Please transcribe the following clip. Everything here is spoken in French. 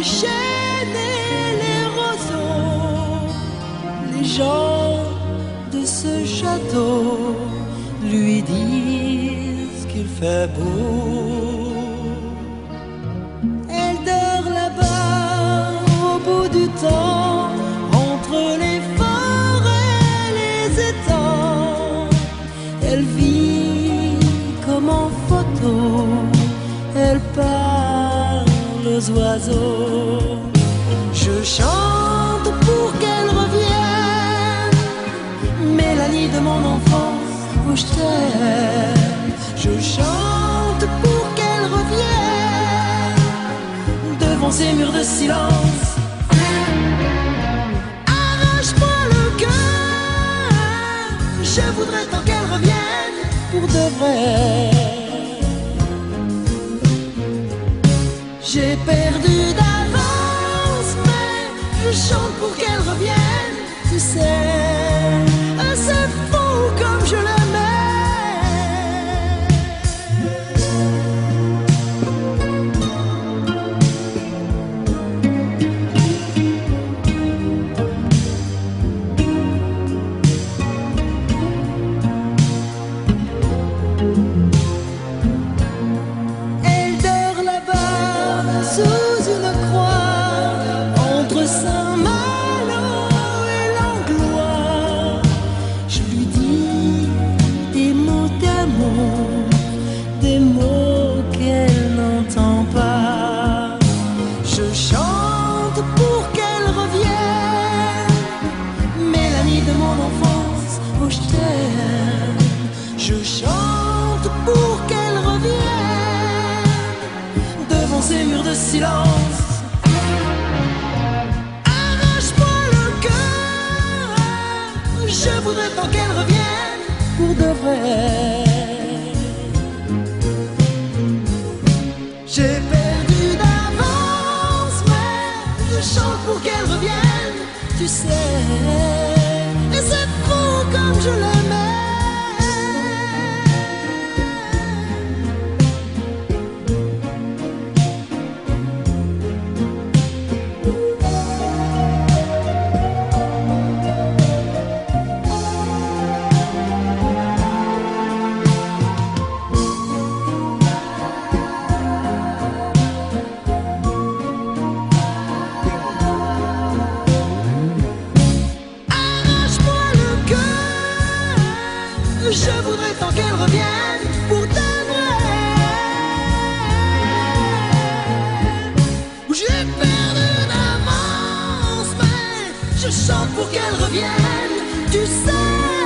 les chênes et les roseaux, les gens de ce château lui disent qu'il fait beau. Elle dort là-bas au bout du temps, entre les forêts et les étangs. Elle vit comme en photo, elle parle aux oiseaux. Je chante pour qu'elle revienne, Mélanie de mon enfance, où je t'aime. Je chante pour qu'elle revienne devant ces murs de silence. Arrache-moi le cœur, je voudrais tant qu'elle revienne pour de vrai. J'ai perdu d'avance, mais je chante pour qu'elle revienne. Tu sais, c'est fou comme je l'aimais. Elle dort là-bas sous une croix, entre Saint-Malo et Langlois. Je lui dis des mots d'amour, des mots qu'elle n'entend pas. Je chante pour qu'elle revienne, Mélanie de mon enfance, où je t'aime. Je chante pour qu'elle revienne devant ces murs de silence. Arrache-moi le cœur, je voudrais tant qu'elle revienne pour de vrai. J'ai perdu d'avance, mais je chante pour qu'elle revienne. Tu sais, et c'est fou comme je l'aimais. Arrache-moi le cœur, je voudrais tant qu'elle revienne pour de vrai. J'ai perdu d'avance, mais je chante pour qu'elle revienne. Tu sais.